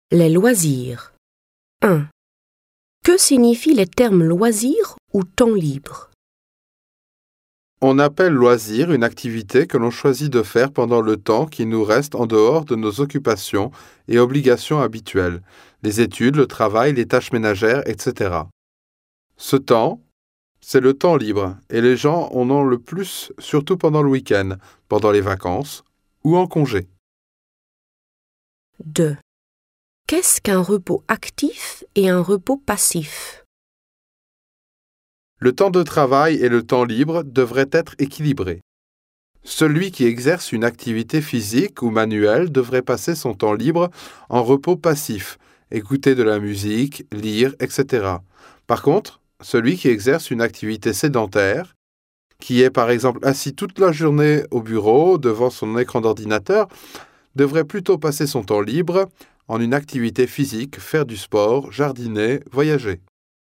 Les loisirs. 1. Que signifient les termes loisirs ou temps libre? On appelle loisir une activité que l'on choisit de faire pendant le temps qui nous reste en dehors de nos occupations et obligations habituelles, les études, le travail, les tâches ménagères, etc. Ce temps, c'est le temps libre et les gens en ont le plus, surtout pendant le week-end, pendant les vacances ou en congé. 2. Qu'est-ce qu'un repos actif et un repos passif? Le temps de travail et le temps libre devraient être équilibrés. Celui qui exerce une activité physique ou manuelle devrait passer son temps libre en repos passif, écouter de la musique, lire, etc. Par contre, celui qui exerce une activité sédentaire, qui est par exemple assis toute la journée au bureau devant son écran d'ordinateur, devrait plutôt passer son temps libre en une activité physique, faire du sport, jardiner, voyager.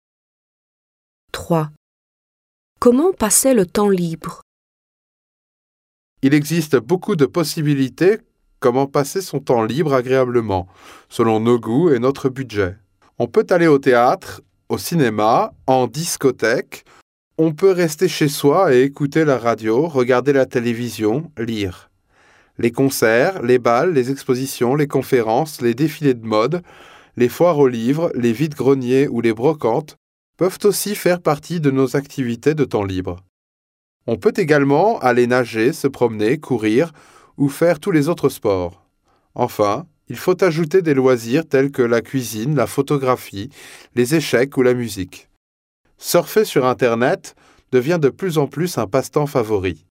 3. Comment passer le temps libre? Il existe beaucoup de possibilités comment passer son temps libre agréablement, selon nos goûts et notre budget. On peut aller au théâtre, au cinéma, en discothèque. On peut rester chez soi et écouter la radio, regarder la télévision, lire. Les concerts, les bals, les expositions, les conférences, les défilés de mode, les foires aux livres, les vides-greniers ou les brocantes peuvent aussi faire partie de nos activités de temps libre. On peut également aller nager, se promener, courir ou faire tous les autres sports. Enfin, il faut ajouter des loisirs tels que la cuisine, la photographie, les échecs ou la musique. Surfer sur Internet devient de plus en plus un passe-temps favori.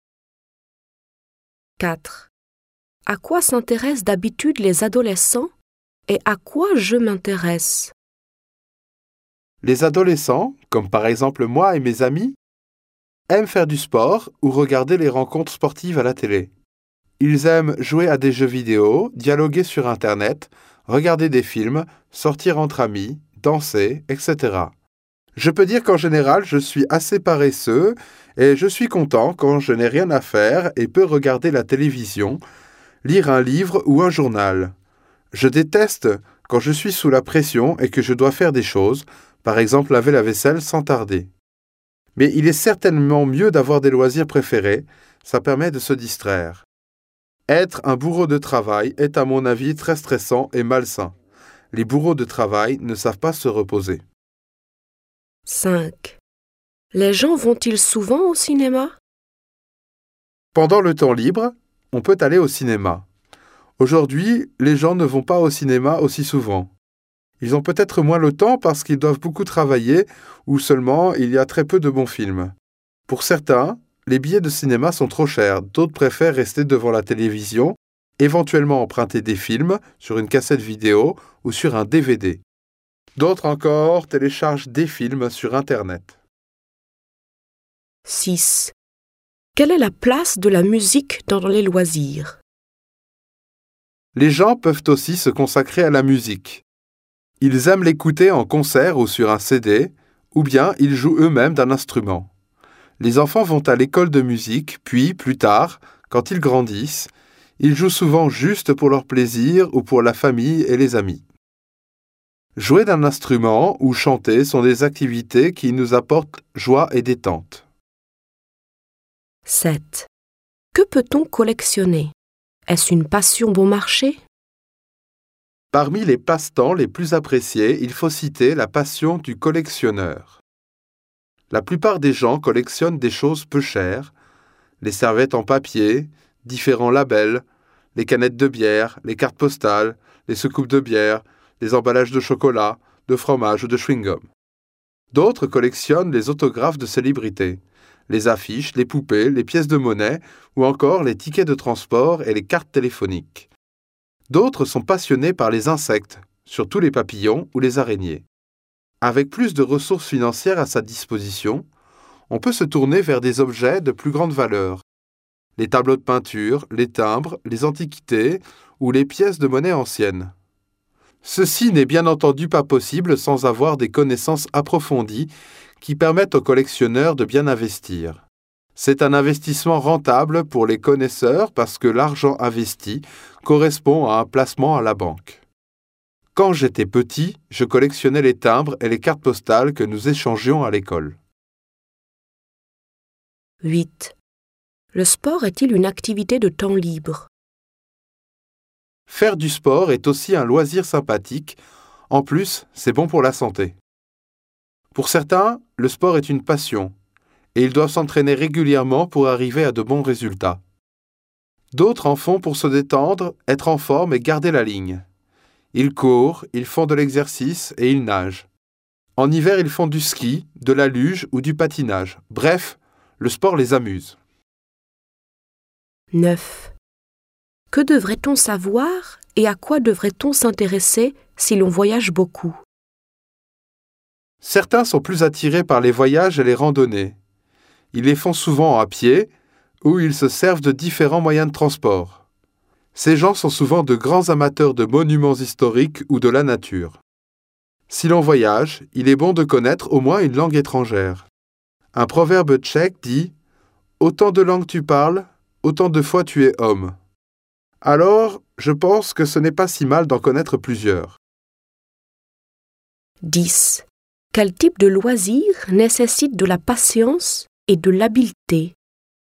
4. À quoi s'intéressent d'habitude les adolescents et à quoi je m'intéresse? Les adolescents, comme par exemple moi et mes amis, aiment faire du sport ou regarder les rencontres sportives à la télé. Ils aiment jouer à des jeux vidéo, dialoguer sur Internet, regarder des films, sortir entre amis, danser, etc. Je peux dire qu'en général, je suis assez paresseux et je suis content quand je n'ai rien à faire et peux regarder la télévision, lire un livre ou un journal. Je déteste quand je suis sous la pression et que je dois faire des choses, par exemple laver la vaisselle sans tarder. Mais il est certainement mieux d'avoir des loisirs préférés, ça permet de se distraire. Être un bourreau de travail est à mon avis très stressant et malsain. Les bourreaux de travail ne savent pas se reposer. 5. Les gens vont-ils souvent au cinéma? Pendant le temps libre, on peut aller au cinéma. Aujourd'hui, les gens ne vont pas au cinéma aussi souvent. Ils ont peut-être moins le temps parce qu'ils doivent beaucoup travailler ou seulement il y a très peu de bons films. Pour certains, les billets de cinéma sont trop chers, d'autres préfèrent rester devant la télévision, éventuellement emprunter des films sur une cassette vidéo ou sur un DVD. D'autres encore téléchargent des films sur Internet. 6. Quelle est la place de la musique dans les loisirs? Les gens peuvent aussi se consacrer à la musique. Ils aiment l'écouter en concert ou sur un CD, ou bien ils jouent eux-mêmes d'un instrument. Les enfants vont à l'école de musique, puis, plus tard, quand ils grandissent, ils jouent souvent juste pour leur plaisir ou pour la famille et les amis. Jouer d'un instrument ou chanter sont des activités qui nous apportent joie et détente. 7. Que peut-on collectionner? Est-ce une passion bon marché? Parmi les passe-temps les plus appréciés, il faut citer la passion du collectionneur. La plupart des gens collectionnent des choses peu chères, les serviettes en papier, différents labels, les canettes de bière, les cartes postales, les soucoupes de bière, les emballages de chocolat, de fromage ou de chewing-gum. D'autres collectionnent les autographes de célébrités, les affiches, les poupées, les pièces de monnaie ou encore les tickets de transport et les cartes téléphoniques. D'autres sont passionnés par les insectes, surtout les papillons ou les araignées. Avec plus de ressources financières à sa disposition, on peut se tourner vers des objets de plus grande valeur. Les tableaux de peinture, les timbres, les antiquités ou les pièces de monnaie anciennes. Ceci n'est bien entendu pas possible sans avoir des connaissances approfondies qui permettent aux collectionneurs de bien investir. C'est un investissement rentable pour les connaisseurs parce que l'argent investi correspond à un placement à la banque. Quand j'étais petit, je collectionnais les timbres et les cartes postales que nous échangions à l'école. 8. Le sport est-il une activité de temps libre? Faire du sport est aussi un loisir sympathique. En plus, c'est bon pour la santé. Pour certains, le sport est une passion et ils doivent s'entraîner régulièrement pour arriver à de bons résultats. D'autres en font pour se détendre, être en forme et garder la ligne. Ils courent, ils font de l'exercice et ils nagent. En hiver, ils font du ski, de la luge ou du patinage. Bref, le sport les amuse. 9. Que devrait-on savoir et à quoi devrait-on s'intéresser si l'on voyage beaucoup? Certains sont plus attirés par les voyages et les randonnées. Ils les font souvent à pied ou ils se servent de différents moyens de transport. Ces gens sont souvent de grands amateurs de monuments historiques ou de la nature. Si l'on voyage, il est bon de connaître au moins une langue étrangère. Un proverbe tchèque dit « Autant de langues tu parles, autant de fois tu es homme ». Alors, je pense que ce n'est pas si mal d'en connaître plusieurs. 10. Quel type de loisir nécessite de la patience et de l'habileté?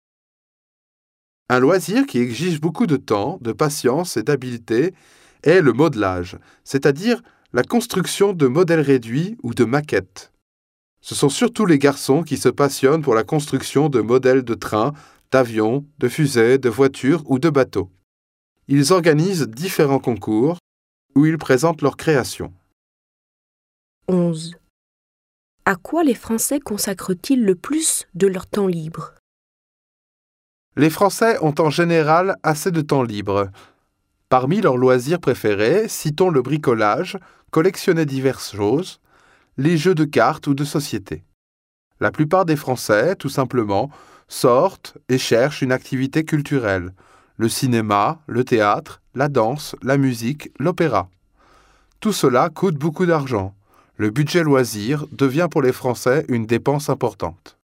Un loisir qui exige beaucoup de temps, de patience et d'habileté est le modelage, c'est-à-dire la construction de modèles réduits ou de maquettes. Ce sont surtout les garçons qui se passionnent pour la construction de modèles de trains, d'avions, de fusées, de voitures ou de bateaux. Ils organisent différents concours où ils présentent leurs créations. 11. À quoi les Français consacrent-ils le plus de leur temps libre? Les Français ont en général assez de temps libre. Parmi leurs loisirs préférés, citons le bricolage, collectionner diverses choses, les jeux de cartes ou de société. La plupart des Français, tout simplement, sortent et cherchent une activité culturelle. Le cinéma, le théâtre, la danse, la musique, l'opéra. Tout cela coûte beaucoup d'argent. Le budget loisir devient pour les Français une dépense importante.